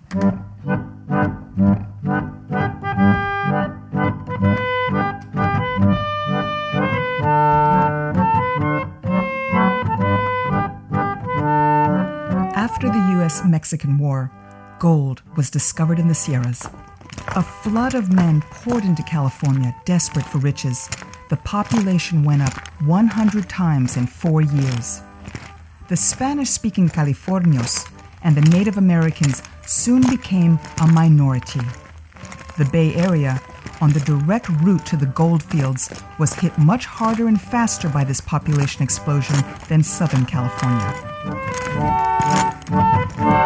After the U.S.-Mexican War, gold was discovered in the Sierras. A flood of men poured into California, desperate for riches. The population went up 100 times in 4 years. The Spanish-speaking Californios and the Native Americans soon became a minority. The Bay Area, on the direct route to the gold fields, was hit much harder and faster by this population explosion than Southern California.